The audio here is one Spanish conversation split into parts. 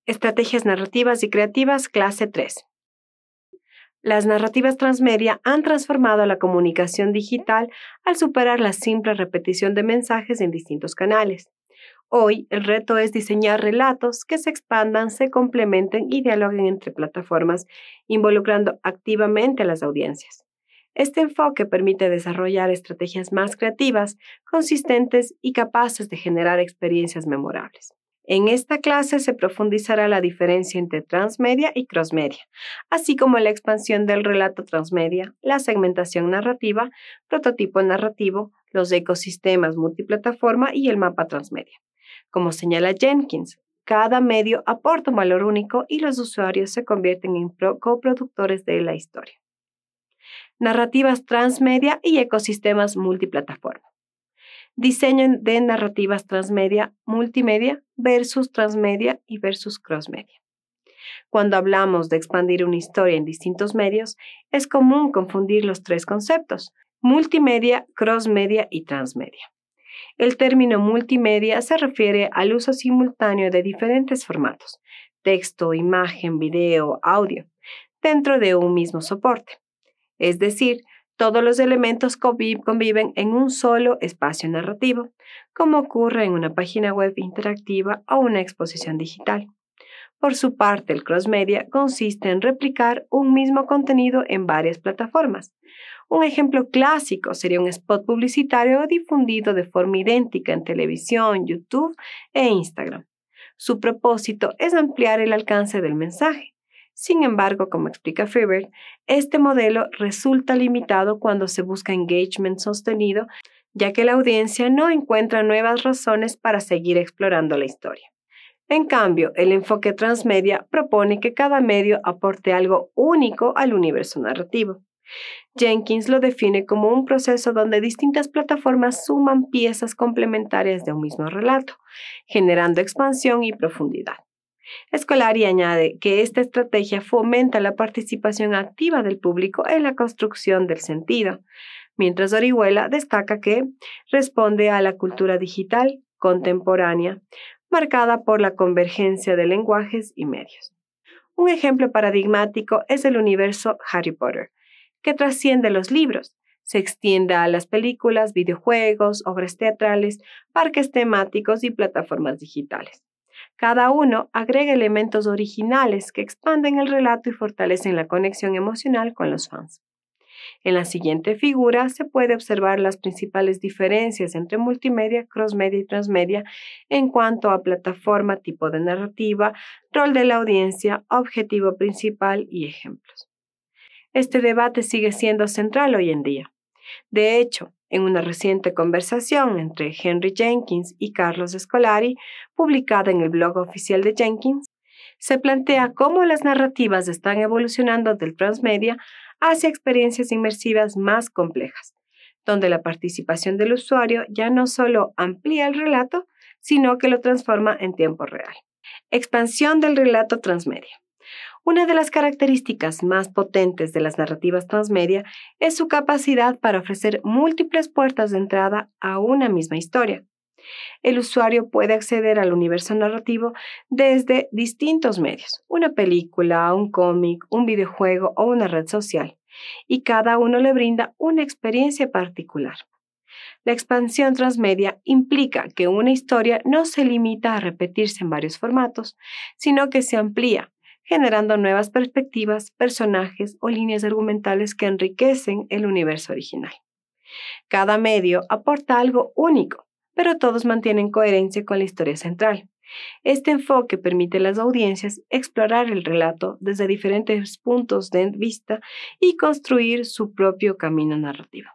Estrategias narrativas y creativas, clase 3. Las narrativas transmedia han transformado la comunicación digital al superar la simple repetición de mensajes en distintos canales. Hoy, el reto es diseñar relatos que se expandan, se complementen y dialoguen entre plataformas, involucrando activamente a las audiencias. Este enfoque permite desarrollar estrategias más creativas, consistentes y capaces de generar experiencias memorables. En esta clase se profundizará la diferencia entre transmedia y crossmedia, así como la expansión del relato transmedia, la segmentación narrativa, prototipo narrativo, los ecosistemas multiplataforma y el mapa transmedia. Como señala Jenkins, cada medio aporta un valor único y los usuarios se convierten en coproductores de la historia. Narrativas transmedia y ecosistemas multiplataforma. Diseño de narrativas transmedia, multimedia versus transmedia y versus crossmedia. Cuando hablamos de expandir una historia en distintos medios, es común confundir los tres conceptos: multimedia, crossmedia y transmedia. El término multimedia se refiere al uso simultáneo de diferentes formatos: texto, imagen, video, audio, dentro de un mismo soporte. Es decir, todos los elementos conviven en un solo espacio narrativo, como ocurre en una página web interactiva o una exposición digital. Por su parte, el crossmedia consiste en replicar un mismo contenido en varias plataformas. Un ejemplo clásico sería un spot publicitario difundido de forma idéntica en televisión, YouTube e Instagram. Su propósito es ampliar el alcance del mensaje. Sin embargo, como explica Friberg, este modelo resulta limitado cuando se busca engagement sostenido, ya que la audiencia no encuentra nuevas razones para seguir explorando la historia. En cambio, el enfoque transmedia propone que cada medio aporte algo único al universo narrativo. Jenkins lo define como un proceso donde distintas plataformas suman piezas complementarias de un mismo relato, generando expansión y profundidad. Scolari añade que esta estrategia fomenta la participación activa del público en la construcción del sentido, mientras Orihuela destaca que responde a la cultura digital contemporánea, marcada por la convergencia de lenguajes y medios. Un ejemplo paradigmático es el universo Harry Potter, que trasciende los libros, se extiende a las películas, videojuegos, obras teatrales, parques temáticos y plataformas digitales. Cada uno agrega elementos originales que expanden el relato y fortalecen la conexión emocional con los fans. En la siguiente figura se puede observar las principales diferencias entre multimedia, crossmedia y transmedia en cuanto a plataforma, tipo de narrativa, rol de la audiencia, objetivo principal y ejemplos. Este debate sigue siendo central hoy en día. De hecho, en una reciente conversación entre Henry Jenkins y Carlos Scolari, publicada en el blog oficial de Jenkins, se plantea cómo las narrativas están evolucionando del transmedia hacia experiencias inmersivas más complejas, donde la participación del usuario ya no solo amplía el relato, sino que lo transforma en tiempo real. Expansión del relato transmedia. Una de las características más potentes de las narrativas transmedia es su capacidad para ofrecer múltiples puertas de entrada a una misma historia. El usuario puede acceder al universo narrativo desde distintos medios: una película, un cómic, un videojuego o una red social, y cada uno le brinda una experiencia particular. La expansión transmedia implica que una historia no se limita a repetirse en varios formatos, sino que se amplía, generando nuevas perspectivas, personajes o líneas argumentales que enriquecen el universo original. Cada medio aporta algo único, pero todos mantienen coherencia con la historia central. Este enfoque permite a las audiencias explorar el relato desde diferentes puntos de vista y construir su propio camino narrativo.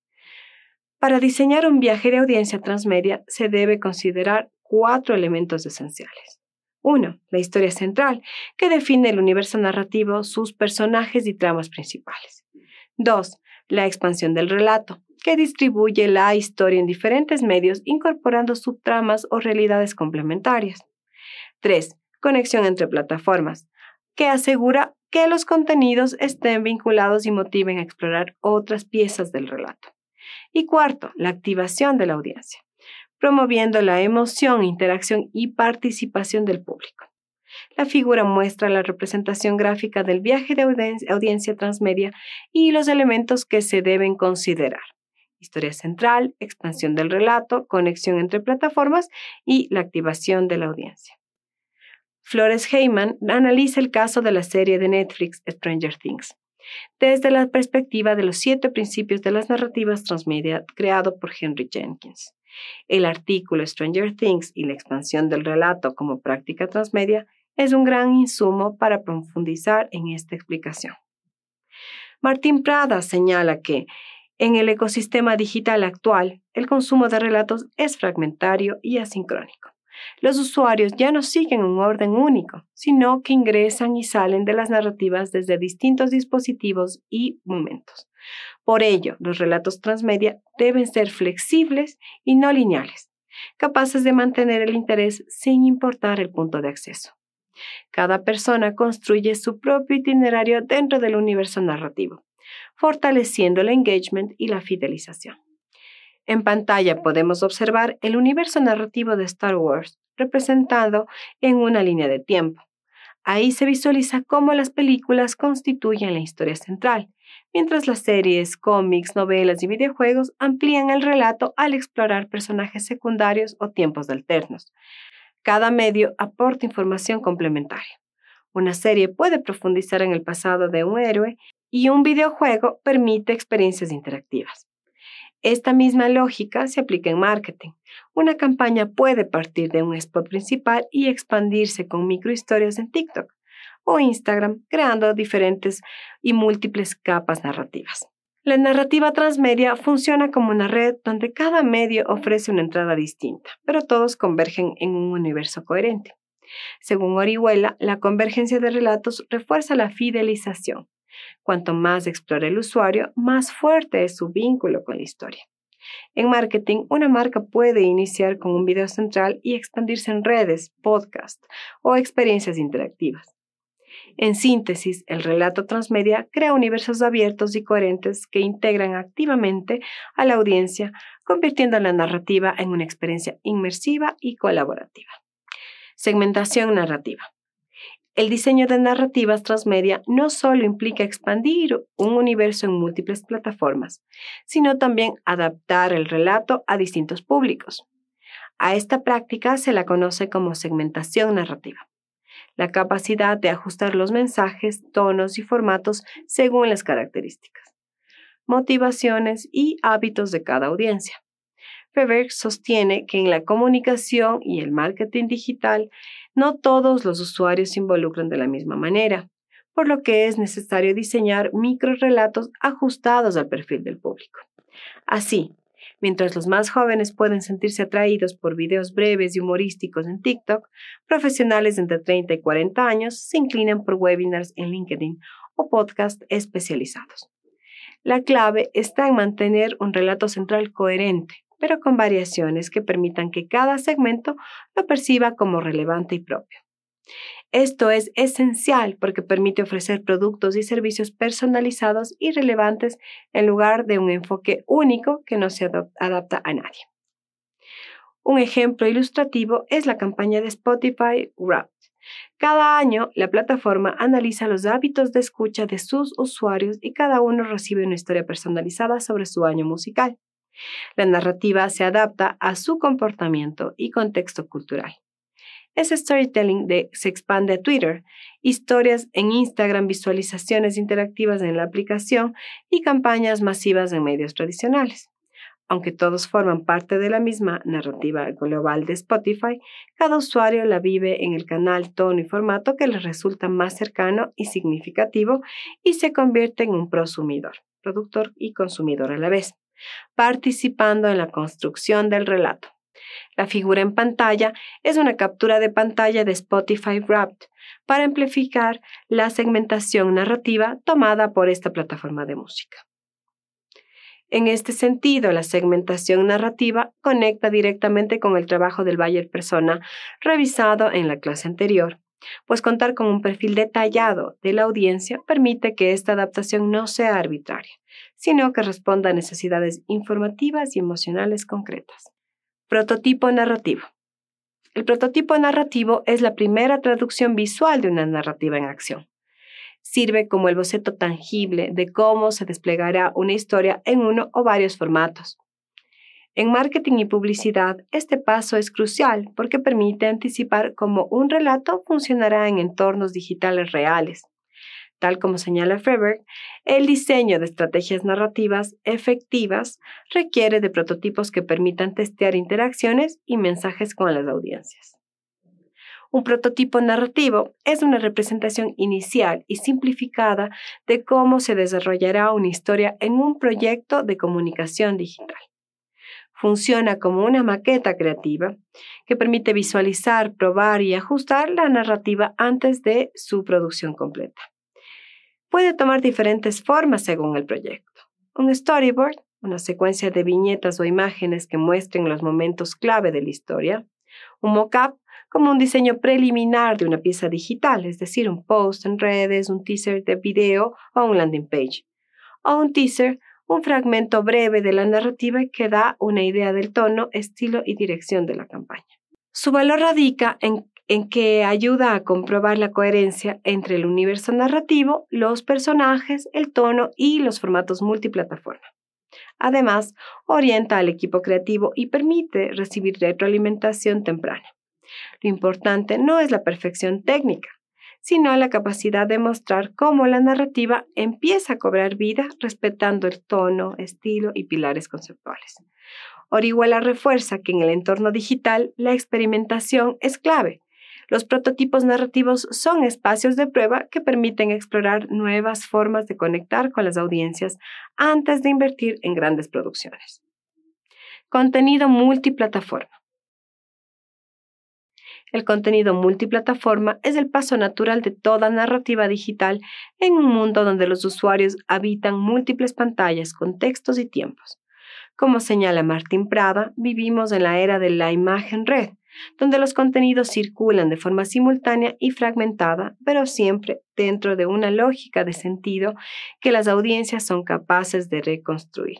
Para diseñar un viaje de audiencia transmedia se debe considerar 4 elementos esenciales. 1. La historia central, que define el universo narrativo, sus personajes y tramas principales. 2. La expansión del relato, que distribuye la historia en diferentes medios incorporando subtramas o realidades complementarias. 3. Conexión entre plataformas, que asegura que los contenidos estén vinculados y motiven a explorar otras piezas del relato. Y 4. La activación de la audiencia, promoviendo la emoción, interacción y participación del público. La figura muestra la representación gráfica del viaje de audiencia transmedia y los elementos que se deben considerar: historia central, expansión del relato, conexión entre plataformas y la activación de la audiencia. Flores Heyman analiza el caso de la serie de Netflix Stranger Things desde la perspectiva de los 7 principios de las narrativas transmedia creado por Henry Jenkins. El artículo Stranger Things y la expansión del relato como práctica transmedia es un gran insumo para profundizar en esta explicación. Martín Prada señala que en el ecosistema digital actual, el consumo de relatos es fragmentario y asincrónico. Los usuarios ya no siguen un orden único, sino que ingresan y salen de las narrativas desde distintos dispositivos y momentos. Por ello, los relatos transmedia deben ser flexibles y no lineales, capaces de mantener el interés sin importar el punto de acceso. Cada persona construye su propio itinerario dentro del universo narrativo, fortaleciendo el engagement y la fidelización. En pantalla podemos observar el universo narrativo de Star Wars, representado en una línea de tiempo. Ahí se visualiza cómo las películas constituyen la historia central, mientras las series, cómics, novelas y videojuegos amplían el relato al explorar personajes secundarios o tiempos alternos. Cada medio aporta información complementaria. Una serie puede profundizar en el pasado de un héroe y un videojuego permite experiencias interactivas. Esta misma lógica se aplica en marketing. Una campaña puede partir de un spot principal y expandirse con microhistorias en TikTok o Instagram, creando diferentes y múltiples capas narrativas. La narrativa transmedia funciona como una red donde cada medio ofrece una entrada distinta, pero todos convergen en un universo coherente. Según Orihuela, la convergencia de relatos refuerza la fidelización. Cuanto más explora el usuario, más fuerte es su vínculo con la historia. En marketing, una marca puede iniciar con un video central y expandirse en redes, podcasts o experiencias interactivas. En síntesis, el relato transmedia crea universos abiertos y coherentes que integran activamente a la audiencia, convirtiendo la narrativa en una experiencia inmersiva y colaborativa. Segmentación narrativa. El diseño de narrativas transmedia no solo implica expandir un universo en múltiples plataformas, sino también adaptar el relato a distintos públicos. A esta práctica se la conoce como segmentación narrativa, la capacidad de ajustar los mensajes, tonos y formatos según las características, motivaciones y hábitos de cada audiencia. Feberg sostiene que en la comunicación y el marketing digital no todos los usuarios se involucran de la misma manera, por lo que es necesario diseñar microrelatos ajustados al perfil del público. Así, mientras los más jóvenes pueden sentirse atraídos por videos breves y humorísticos en TikTok, profesionales de entre 30 y 40 años se inclinan por webinars en LinkedIn o podcasts especializados. La clave está en mantener un relato central coherente, pero con variaciones que permitan que cada segmento lo perciba como relevante y propio. Esto es esencial porque permite ofrecer productos y servicios personalizados y relevantes en lugar de un enfoque único que no se adapta a nadie. Un ejemplo ilustrativo es la campaña de Spotify Wrapped. Cada año, la plataforma analiza los hábitos de escucha de sus usuarios y cada uno recibe una historia personalizada sobre su año musical. La narrativa se adapta a su comportamiento y contexto cultural. Ese storytelling se expande a Twitter, historias en Instagram, visualizaciones interactivas en la aplicación y campañas masivas en medios tradicionales. Aunque todos forman parte de la misma narrativa global de Spotify, cada usuario la vive en el canal, tono y formato que les resulta más cercano y significativo y se convierte en un prosumidor, productor y consumidor a la vez, participando en la construcción del relato. La figura en pantalla es una captura de pantalla de Spotify Wrapped para amplificar la segmentación narrativa tomada por esta plataforma de música. En este sentido, la segmentación narrativa conecta directamente con el trabajo del buyer persona revisado en la clase anterior, pues contar con un perfil detallado de la audiencia permite que esta adaptación no sea arbitraria, sino que responda a necesidades informativas y emocionales concretas. Prototipo narrativo. El prototipo narrativo es la primera traducción visual de una narrativa en acción. Sirve como el boceto tangible de cómo se desplegará una historia en uno o varios formatos. En marketing y publicidad, este paso es crucial porque permite anticipar cómo un relato funcionará en entornos digitales reales. Tal como señala Freiberg, el diseño de estrategias narrativas efectivas requiere de prototipos que permitan testear interacciones y mensajes con las audiencias. Un prototipo narrativo es una representación inicial y simplificada de cómo se desarrollará una historia en un proyecto de comunicación digital. Funciona como una maqueta creativa que permite visualizar, probar y ajustar la narrativa antes de su producción completa. Puede tomar diferentes formas según el proyecto. Un storyboard, una secuencia de viñetas o imágenes que muestren los momentos clave de la historia. Un mock-up, como un diseño preliminar de una pieza digital, es decir, un post en redes, un teaser de video o un landing page. O un teaser, un fragmento breve de la narrativa que da una idea del tono, estilo y dirección de la campaña. Su valor radica en que ayuda a comprobar la coherencia entre el universo narrativo, los personajes, el tono y los formatos multiplataforma. Además, orienta al equipo creativo y permite recibir retroalimentación temprana. Lo importante no es la perfección técnica, sino la capacidad de mostrar cómo la narrativa empieza a cobrar vida respetando el tono, estilo y pilares conceptuales. Orihuela refuerza que en el entorno digital la experimentación es clave. Los prototipos narrativos son espacios de prueba que permiten explorar nuevas formas de conectar con las audiencias antes de invertir en grandes producciones. Contenido multiplataforma. El contenido multiplataforma es el paso natural de toda narrativa digital en un mundo donde los usuarios habitan múltiples pantallas, contextos y tiempos. Como señala Martín Prada, vivimos en la era de la imagen red, donde los contenidos circulan de forma simultánea y fragmentada, pero siempre dentro de una lógica de sentido que las audiencias son capaces de reconstruir.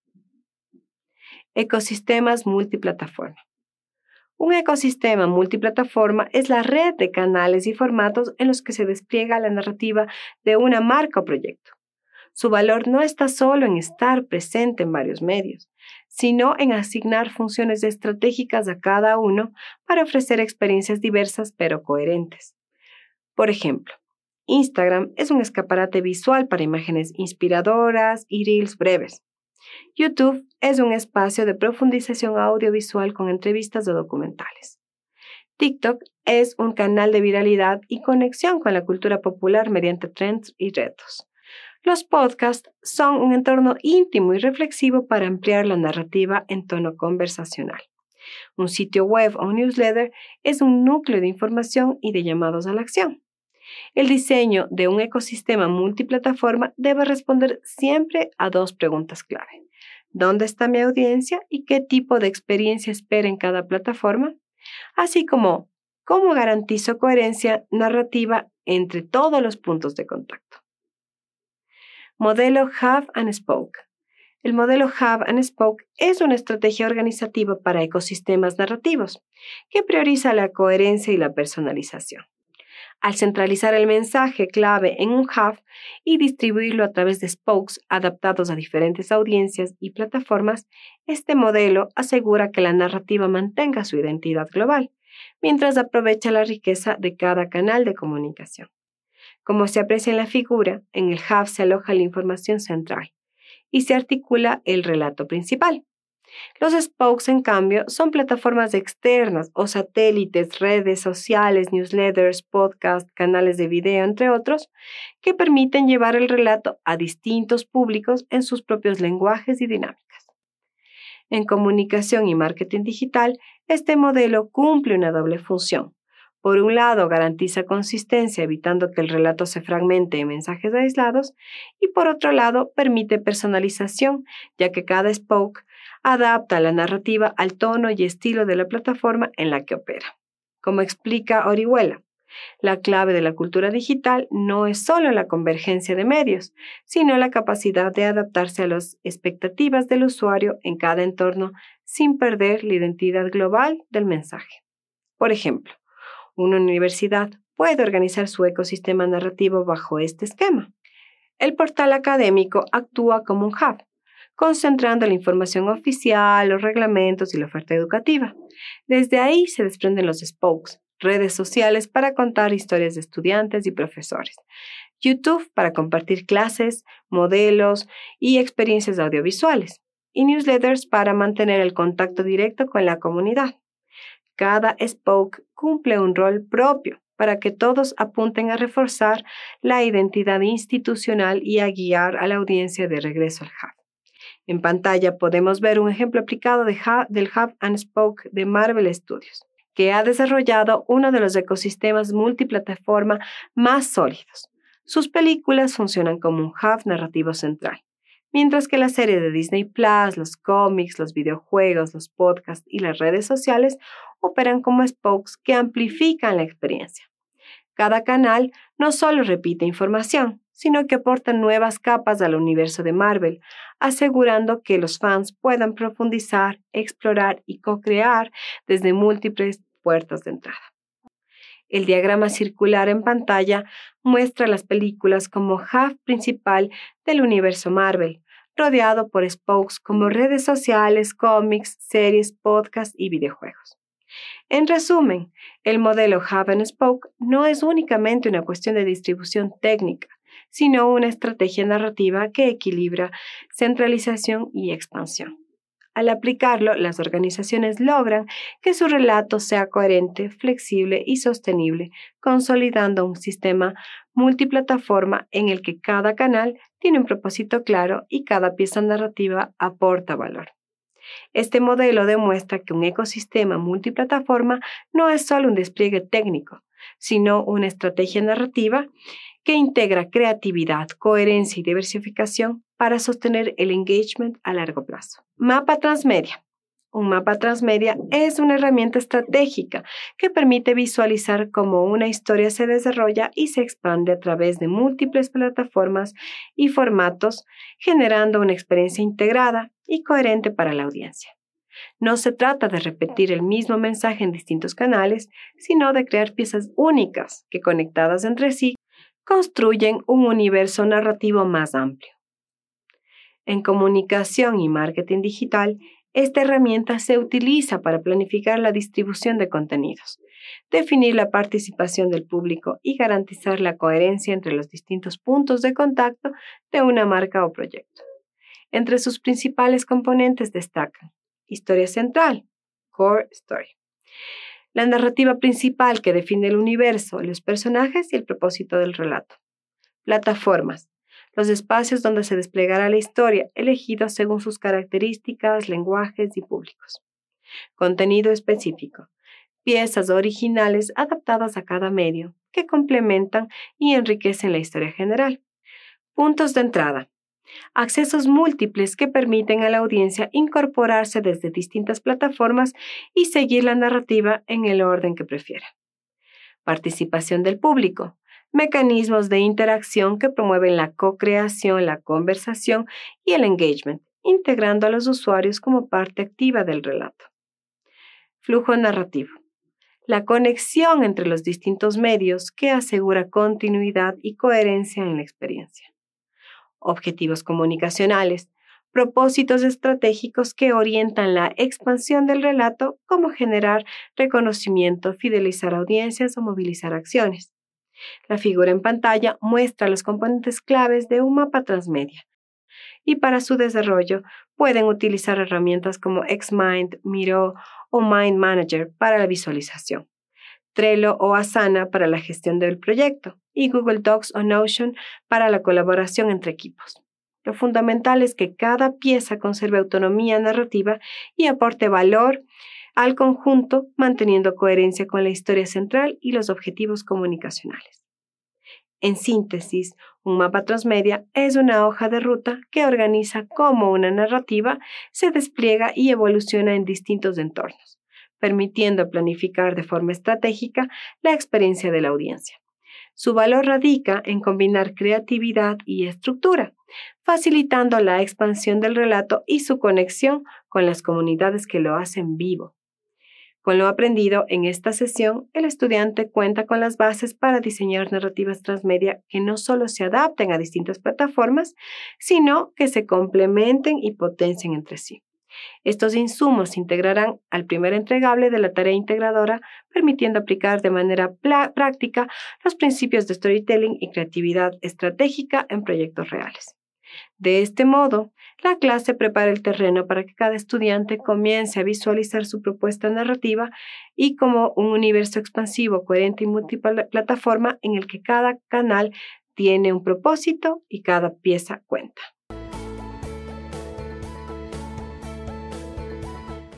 Ecosistemas multiplataforma. Un ecosistema multiplataforma es la red de canales y formatos en los que se despliega la narrativa de una marca o proyecto. Su valor no está solo en estar presente en varios medios, sino en asignar funciones estratégicas a cada uno para ofrecer experiencias diversas pero coherentes. Por ejemplo, Instagram es un escaparate visual para imágenes inspiradoras y reels breves. YouTube es un espacio de profundización audiovisual con entrevistas o documentales. TikTok es un canal de viralidad y conexión con la cultura popular mediante trends y retos. Los podcasts son un entorno íntimo y reflexivo para ampliar la narrativa en tono conversacional. Un sitio web o un newsletter es un núcleo de información y de llamados a la acción. El diseño de un ecosistema multiplataforma debe responder siempre a dos preguntas clave. ¿Dónde está mi audiencia y qué tipo de experiencia espera en cada plataforma? Así como, ¿cómo garantizo coherencia narrativa entre todos los puntos de contacto? Modelo Hub and Spoke. El modelo Hub and Spoke es una estrategia organizativa para ecosistemas narrativos que prioriza la coherencia y la personalización. Al centralizar el mensaje clave en un hub y distribuirlo a través de spokes adaptados a diferentes audiencias y plataformas, este modelo asegura que la narrativa mantenga su identidad global, mientras aprovecha la riqueza de cada canal de comunicación. Como se aprecia en la figura, en el hub se aloja la información central y se articula el relato principal. Los spokes, en cambio, son plataformas externas o satélites, redes sociales, newsletters, podcasts, canales de video, entre otros, que permiten llevar el relato a distintos públicos en sus propios lenguajes y dinámicas. En comunicación y marketing digital, este modelo cumple una doble función. Por un lado, garantiza consistencia evitando que el relato se fragmente en mensajes aislados y por otro lado, permite personalización, ya que cada spoke adapta la narrativa al tono y estilo de la plataforma en la que opera. Como explica Orihuela, la clave de la cultura digital no es solo la convergencia de medios, sino la capacidad de adaptarse a las expectativas del usuario en cada entorno sin perder la identidad global del mensaje. Por ejemplo, una universidad puede organizar su ecosistema narrativo bajo este esquema. El portal académico actúa como un hub, concentrando la información oficial, los reglamentos y la oferta educativa. Desde ahí se desprenden los spokes, redes sociales para contar historias de estudiantes y profesores, YouTube para compartir clases, modelos y experiencias audiovisuales, y newsletters para mantener el contacto directo con la comunidad. Cada spoke cumple un rol propio para que todos apunten a reforzar la identidad institucional y a guiar a la audiencia de regreso al hub. En pantalla podemos ver un ejemplo aplicado del Hub and Spoke de Marvel Studios, que ha desarrollado uno de los ecosistemas multiplataforma más sólidos. Sus películas funcionan como un hub narrativo central, mientras que la serie de Disney Plus, los cómics, los videojuegos, los podcasts y las redes sociales operan como spokes que amplifican la experiencia. Cada canal no solo repite información, sino que aporta nuevas capas al universo de Marvel, asegurando que los fans puedan profundizar, explorar y co-crear desde múltiples puertas de entrada. El diagrama circular en pantalla muestra las películas como hub principal del universo Marvel, rodeado por spokes como redes sociales, cómics, series, podcasts y videojuegos. En resumen, el modelo Hub and Spoke no es únicamente una cuestión de distribución técnica, sino una estrategia narrativa que equilibra centralización y expansión. Al aplicarlo, las organizaciones logran que su relato sea coherente, flexible y sostenible, consolidando un sistema multiplataforma en el que cada canal tiene un propósito claro y cada pieza narrativa aporta valor. Este modelo demuestra que un ecosistema multiplataforma no es solo un despliegue técnico, sino una estrategia narrativa que integra creatividad, coherencia y diversificación para sostener el engagement a largo plazo. Mapa transmedia. Un mapa transmedia es una herramienta estratégica que permite visualizar cómo una historia se desarrolla y se expande a través de múltiples plataformas y formatos, generando una experiencia integrada y coherente para la audiencia. No se trata de repetir el mismo mensaje en distintos canales, sino de crear piezas únicas que, conectadas entre sí, construyen un universo narrativo más amplio. En comunicación y marketing digital, esta herramienta se utiliza para planificar la distribución de contenidos, definir la participación del público y garantizar la coherencia entre los distintos puntos de contacto de una marca o proyecto. Entre sus principales componentes destacan historia central, core story, la narrativa principal que define el universo, los personajes y el propósito del relato. Plataformas, los espacios donde se desplegará la historia, elegidos según sus características, lenguajes y públicos. Contenido específico, piezas originales adaptadas a cada medio, que complementan y enriquecen la historia general. Puntos de entrada, accesos múltiples que permiten a la audiencia incorporarse desde distintas plataformas y seguir la narrativa en el orden que prefiera. Participación del público, mecanismos de interacción que promueven la co-creación, la conversación y el engagement, integrando a los usuarios como parte activa del relato. Flujo narrativo, la conexión entre los distintos medios que asegura continuidad y coherencia en la experiencia. Objetivos comunicacionales, propósitos estratégicos que orientan la expansión del relato, como generar reconocimiento, fidelizar audiencias o movilizar acciones. La figura en pantalla muestra los componentes claves de un mapa transmedia y para su desarrollo pueden utilizar herramientas como Xmind, Miro o Mind Manager para la visualización, Trello o Asana para la gestión del proyecto y Google Docs o Notion para la colaboración entre equipos. Lo fundamental es que cada pieza conserve autonomía narrativa y aporte valor al conjunto, manteniendo coherencia con la historia central y los objetivos comunicacionales. En síntesis, un mapa transmedia es una hoja de ruta que organiza cómo una narrativa se despliega y evoluciona en distintos entornos, permitiendo planificar de forma estratégica la experiencia de la audiencia. Su valor radica en combinar creatividad y estructura, facilitando la expansión del relato y su conexión con las comunidades que lo hacen vivo. Con lo aprendido en esta sesión, el estudiante cuenta con las bases para diseñar narrativas transmedia que no solo se adapten a distintas plataformas, sino que se complementen y potencien entre sí. Estos insumos se integrarán al primer entregable de la tarea integradora, permitiendo aplicar de manera práctica los principios de storytelling y creatividad estratégica en proyectos reales. De este modo, la clase prepara el terreno para que cada estudiante comience a visualizar su propuesta narrativa y como un universo expansivo, coherente y multiplataforma en el que cada canal tiene un propósito y cada pieza cuenta.